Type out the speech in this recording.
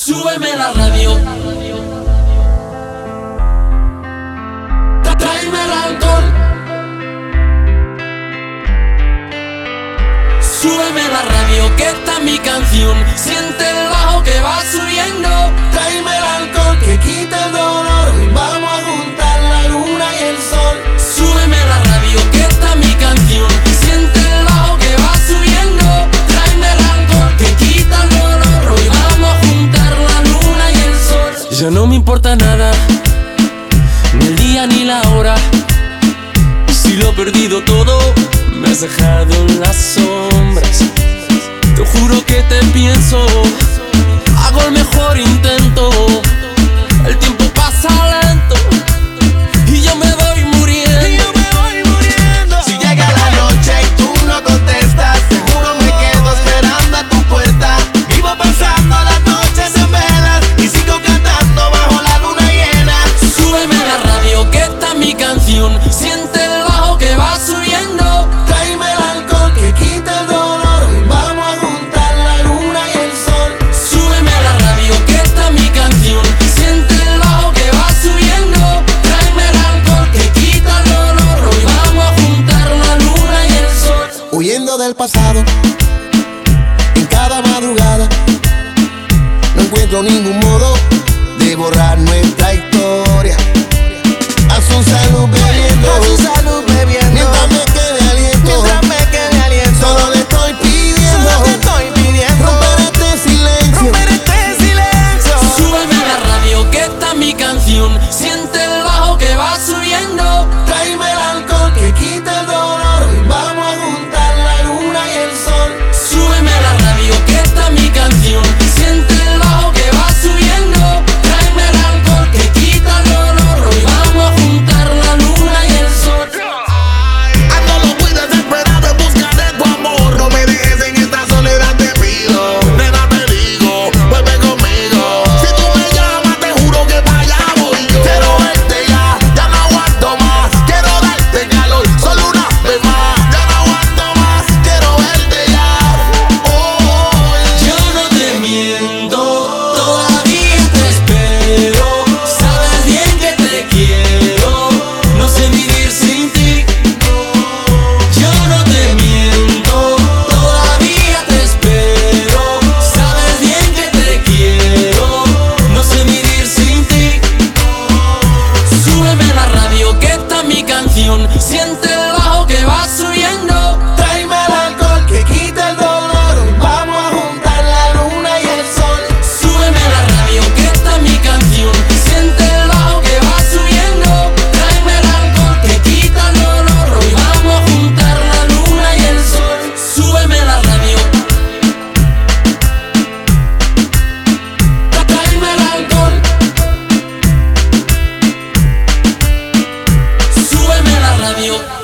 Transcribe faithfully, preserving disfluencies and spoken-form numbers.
Súbeme la radio. Tráeme el alcohol. Súbeme la radio, que esta es mi canción. Siente el bajo que va subiendo. Tráeme el alcohol que quita el dolor. Vamos a juntar la luna y el sol. Súbeme la radio, que esta es mi canción. Siente el bajo que va subiendo. Tráeme el alcohol que quita el dolor. Hoy vamos a juntar la luna y el sol. Ya no me importa nada, ni el día ni la hora. Si lo he perdido todo, me has dejado en las sombras. Te juro que te pienso, hago el mejor intento. El tiempo pasa lento y yo me voy muriendo. Y yo me voy muriendo. Si llega la noche y tú no contestas, seguro me quedo esperando a tu puerta. Vivo pasando las noches en velas y sigo cantando bajo la luna llena. Súbeme la radio, que esta es mi canción. Siente el bajo que va subiendo. Tráeme el alcohol que quita el dolor. Vamos a juntar la luna y el sol. Súbeme la radio, que esta es mi canción. Siente el bajo que va subiendo. Tráeme el alcohol que quita el dolor. Hoy vamos a juntar la luna y el sol. Huyendo del pasado, en cada madrugada, no encuentro ningún modo de borrar nuestra historia. A su salud bebiendo, a su salud bebiendo, mientras me quede aliento, mientras me quede aliento. Solo le estoy pidiendo, solo le estoy pidiendo, romper este silencio, romper este silencio. Súbeme la radio, que esta es mi canción. Siente el bajo que va subiendo. Tráeme el alcohol que quita el dolor. Vamos a juntar la luna y el sol. Súbeme la radio, que esta es mi canción. Siente el bajo que va subiendo. Tráeme el alcohol que quita el dolor. Hoy vamos a juntar la luna y el sol. Ando loco y desesperado en busca de tu amor. No me dejes en esta soledad, te pido. Nena, te digo, vuelve conmigo. Si tú me llamas, te juro que para allá voy yo. Quiero verte ya, ya no aguanto más. Quiero darte calor, solo una vez más. Ya no aguanto más, quiero verte ya. Oh, Yo no te miento, todavía te espero. Sabes bien que te quiero, no sé vivir sin ti. Yo no te miento, todavía te espero. Sabes bien que te quiero, no sé vivir sin ti. Súbeme la radio, que esta es mi canción. Siente el bajo que va subiendo. Tráeme el alcohol que quita el dolor. Vamos a juntar la luna y el sol. Súbeme la radio, que esta es mi canción. Siente el bajo que va subiendo. Tráeme el alcohol que quita el dolor. Hoy vamos a juntar la luna y el sol. Súbeme la radio. Tráeme el alcohol. Súbeme la radio.